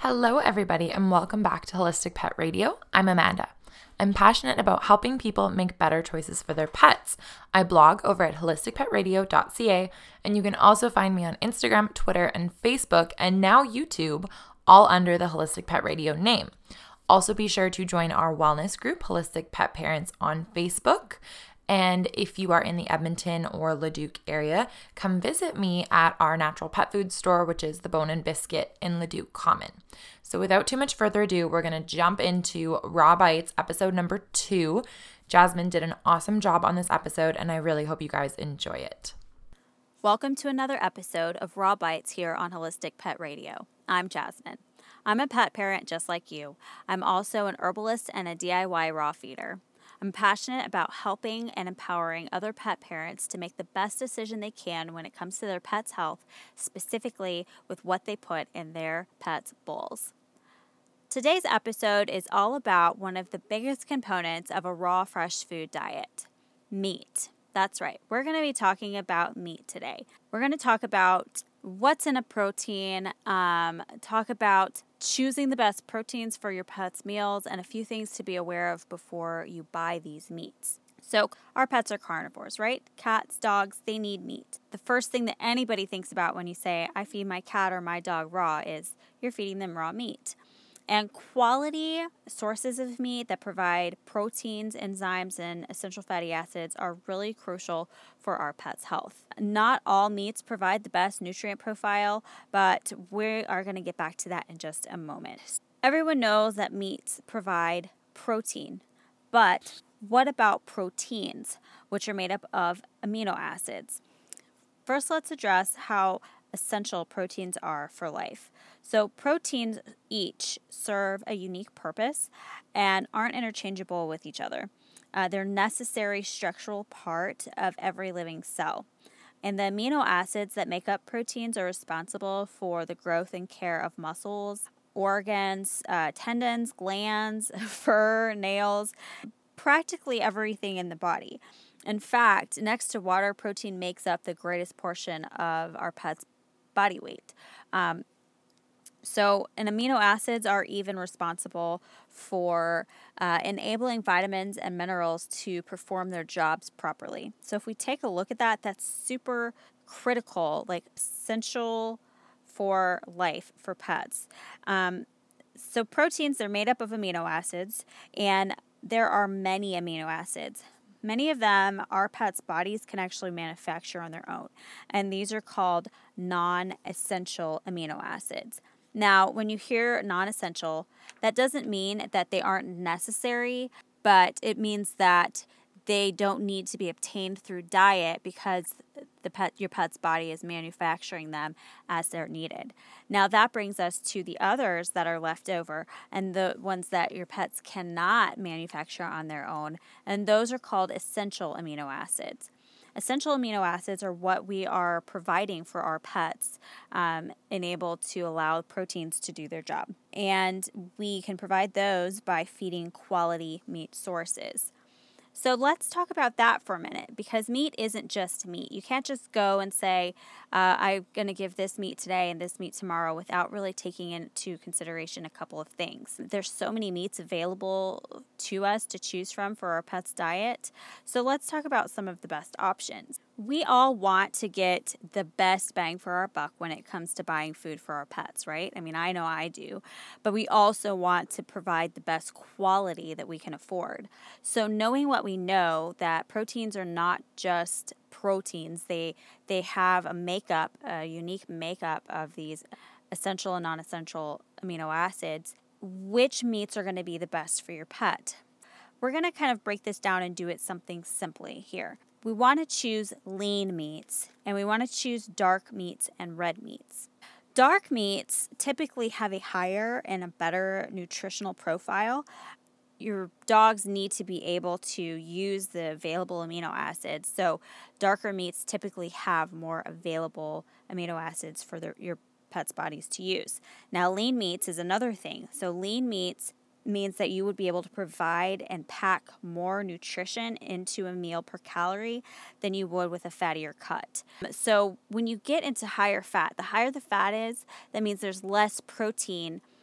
Hello, everybody, and welcome back to Holistic Pet Radio. I'm Amanda. I'm passionate about helping people make better choices for their pets. I blog over at holisticpetradio.ca, and you can also find me on Instagram, Twitter, and Facebook, and now YouTube, all under the Holistic Pet Radio name. Also, be sure to join our wellness group, Holistic Pet Parents, on Facebook. And if you are in the Edmonton or Leduc area, come visit me at our natural pet food store, which is the Bone and Biscuit in Leduc Common. So without too much further ado, we're going to jump into Raw Bites, episode number 2. Jasmine did an awesome job on this episode, and I really hope you guys enjoy it. Welcome to another episode of Raw Bites here on Holistic Pet Radio. I'm Jasmine. I'm a pet parent just like you. I'm also an herbalist and a DIY raw feeder. I'm passionate about helping and empowering other pet parents to make the best decision they can when it comes to their pet's health, specifically with what they put in their pet's bowls. Today's episode is all about one of the biggest components of a raw, fresh food diet, meat. That's right. We're going to be talking about meat today. We're going to talk about what's in a protein, talk about choosing the best proteins for your pet's meals, and a few things to be aware of before you buy these meats. So our pets are carnivores, right? Cats, dogs, they need meat. The first thing that anybody thinks about when you say, I feed my cat or my dog raw, is you're feeding them raw meat. And quality sources of meat that provide proteins, enzymes, and essential fatty acids are really crucial for our pet's health. Not all meats provide the best nutrient profile, but we are going to get back to that in just a moment. Everyone knows that meats provide protein, but what about proteins, which are made up of amino acids? First, let's address how essential proteins are for life. So proteins each serve a unique purpose and aren't interchangeable with each other. They're a necessary structural part of every living cell. And the amino acids that make up proteins are responsible for the growth and care of muscles, organs, tendons, glands, fur, nails, practically everything in the body. In fact, next to water, protein makes up the greatest portion of our pet's body weight. And amino acids are even responsible for enabling vitamins and minerals to perform their jobs properly. So if we take a look at that, that's super critical, like essential for life for pets. So proteins, they're made up of amino acids, and there are many amino acids. Many of them our pets' bodies can actually manufacture on their own, and these are called non-essential amino acids. Now, when you hear non-essential, that doesn't mean that they aren't necessary, but it means that they don't need to be obtained through diet because your pet's body is manufacturing them as they're needed. Now, that brings us to the others that are left over and the ones that your pets cannot manufacture on their own, and those are called essential amino acids. Essential amino acids are what we are providing for our pets, enabled to allow proteins to do their job. And we can provide those by feeding quality meat sources. So let's talk about that for a minute, because meat isn't just meat. You can't just go and say, I'm going to give this meat today and this meat tomorrow without really taking into consideration a couple of things. There's so many meats available to us to choose from for our pet's diet. So let's talk about some of the best options. We all want to get the best bang for our buck when it comes to buying food for our pets, right? I mean, I know I do, but we also want to provide the best quality that we can afford. So knowing what we know, that proteins are not just proteins, they have a unique makeup of these essential and non-essential amino acids. Which meats are going to be the best for your pet? We're going to kind of break this down and do it something simply here. We want to choose lean meats, and we want to choose dark meats and red meats. Dark meats typically have a higher and a better nutritional profile. Your dogs need to be able to use the available amino acids, so darker meats typically have more available amino acids for your pet's bodies to use. Now, lean meats is another thing. So lean meats means that you would be able to provide and pack more nutrition into a meal per calorie than you would with a fattier cut. So when you get into higher fat, the higher the fat is, that means there's less protein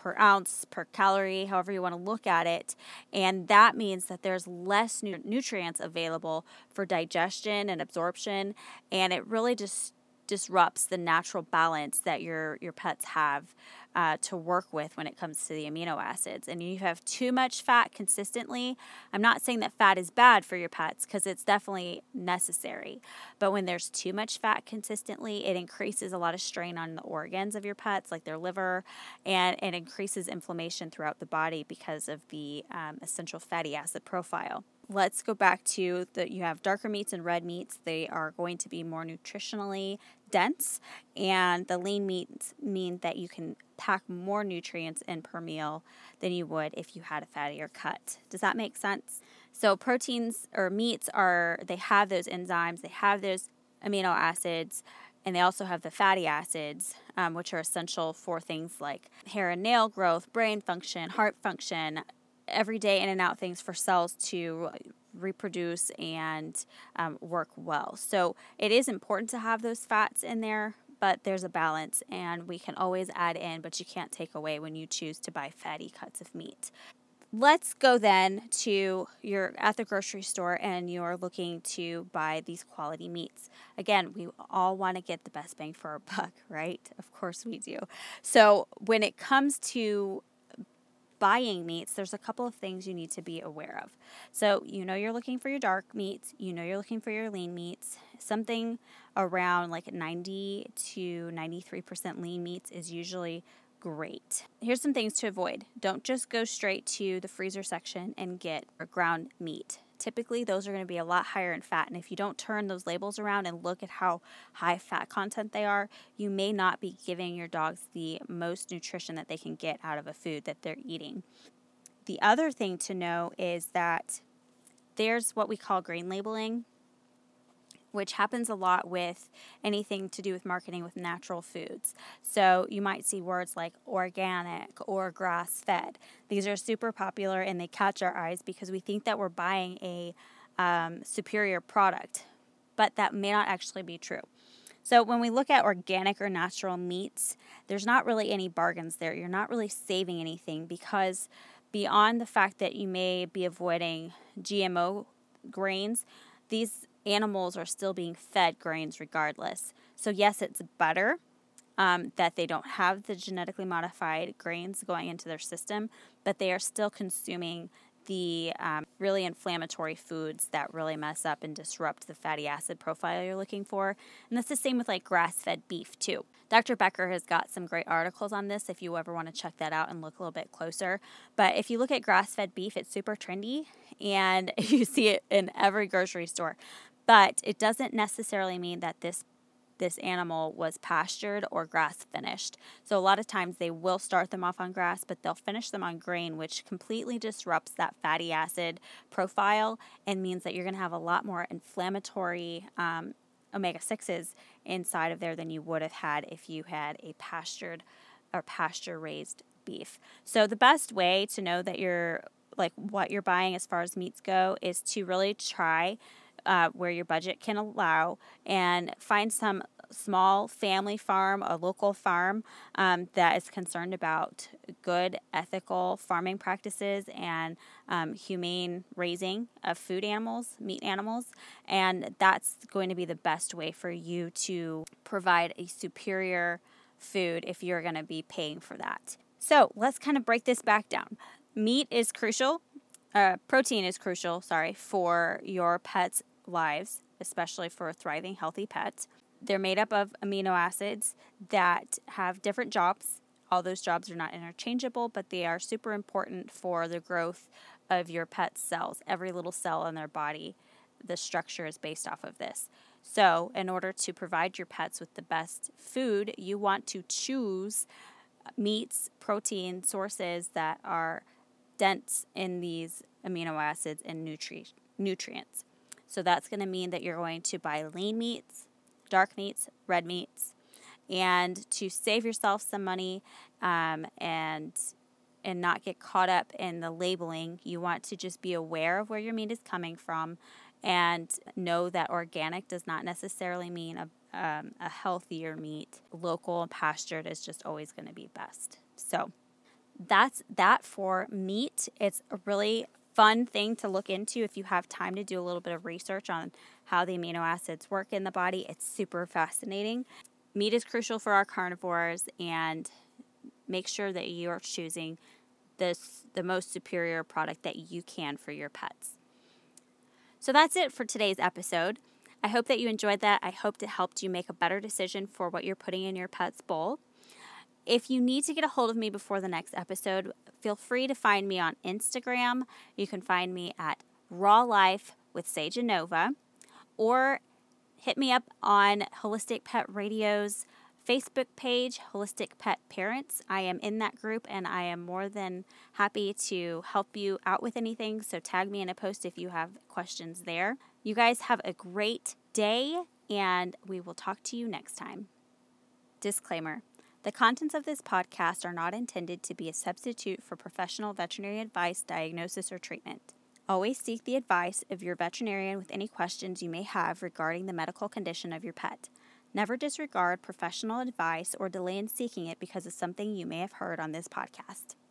per ounce, per calorie, however you want to look at it. And that means that there's less nutrients available for digestion and absorption. And it really just disrupts the natural balance that your pets have to work with when it comes to the amino acids. And you have too much fat consistently. I'm not saying that fat is bad for your pets, because it's definitely necessary. But when there's too much fat consistently, it increases a lot of strain on the organs of your pets, like their liver, and it increases inflammation throughout the body because of the essential fatty acid profile. Let's go back to you have darker meats and red meats. They are going to be more nutritionally dense, and the lean meats mean that you can pack more nutrients in per meal than you would if you had a fattier cut. Does that make sense? So proteins or meats they have those enzymes, they have those amino acids, and they also have the fatty acids, which are essential for things like hair and nail growth, brain function, heart function, everyday in and out things for cells to reproduce and work well. So it is important to have those fats in there, but there's a balance, and we can always add in, but you can't take away when you choose to buy fatty cuts of meat. Let's go then to you're at the grocery store and you're looking to buy these quality meats. Again, we all want to get the best bang for our buck, right? Of course we do. So when it comes to buying meats, there's a couple of things you need to be aware of. So you're looking for your dark meats, you're looking for your lean meats. Something around like 90 to 93% lean meats is usually great. Here's some things to avoid. Don't just go straight to the freezer section and get ground meat. Typically, those are going to be a lot higher in fat, and if you don't turn those labels around and look at how high fat content they are, you may not be giving your dogs the most nutrition that they can get out of a food that they're eating. The other thing to know is that there's what we call grain labeling, which happens a lot with anything to do with marketing with natural foods. So you might see words like organic or grass-fed. These are super popular, and they catch our eyes because we think that we're buying a superior product, but that may not actually be true. So when we look at organic or natural meats, there's not really any bargains there. You're not really saving anything, because beyond the fact that you may be avoiding GMO grains, these animals are still being fed grains regardless. So yes, it's better that they don't have the genetically modified grains going into their system, but they are still consuming the really inflammatory foods that really mess up and disrupt the fatty acid profile you're looking for. And that's the same with like grass-fed beef too. Dr. Becker has got some great articles on this if you ever want to check that out and look a little bit closer. But if you look at grass-fed beef, it's super trendy, and you see it in every grocery store. But it doesn't necessarily mean that this animal was pastured or grass finished. So a lot of times they will start them off on grass, but they'll finish them on grain, which completely disrupts that fatty acid profile and means that you're going to have a lot more inflammatory omega-6s inside of there than you would have had if you had a pastured or pasture-raised beef. So the best way to know that what you're buying as far as meats go is to really try where your budget can allow, and find some small family farm, a local farm that is concerned about good ethical farming practices and humane raising of food animals, meat animals, and that's going to be the best way for you to provide a superior food if you're going to be paying for that. So let's kind of break this back down. Meat is crucial. Protein is crucial, for your pet's lives, especially for a thriving, healthy pet. They're made up of amino acids that have different jobs. All those jobs are not interchangeable, but they are super important for the growth of your pet's cells. Every little cell in their body, the structure is based off of this. So in order to provide your pets with the best food, you want to choose meats, protein sources that are dense in these amino acids and nutrients. So that's going to mean that you're going to buy lean meats, dark meats, red meats, and to save yourself some money and not get caught up in the labeling, you want to just be aware of where your meat is coming from and know that organic does not necessarily mean a healthier meat. Local and pastured is just always going to be best. So that's that for meat. It's a really fun thing to look into if you have time to do a little bit of research on how the amino acids work in the body. It's super fascinating. Meat is crucial for our carnivores, and make sure that you are choosing the most superior product that you can for your pets. So that's it for today's episode. I hope that you enjoyed that. I hope it helped you make a better decision for what you're putting in your pet's bowl. If you need to get a hold of me before the next episode, feel free to find me on Instagram. You can find me at Raw Life with Sage and Nova, or hit me up on Holistic Pet Radio's Facebook page, Holistic Pet Parents. I am in that group, and I am more than happy to help you out with anything, so tag me in a post if you have questions there. You guys have a great day, and we will talk to you next time. Disclaimer. The contents of this podcast are not intended to be a substitute for professional veterinary advice, diagnosis, or treatment. Always seek the advice of your veterinarian with any questions you may have regarding the medical condition of your pet. Never disregard professional advice or delay in seeking it because of something you may have heard on this podcast.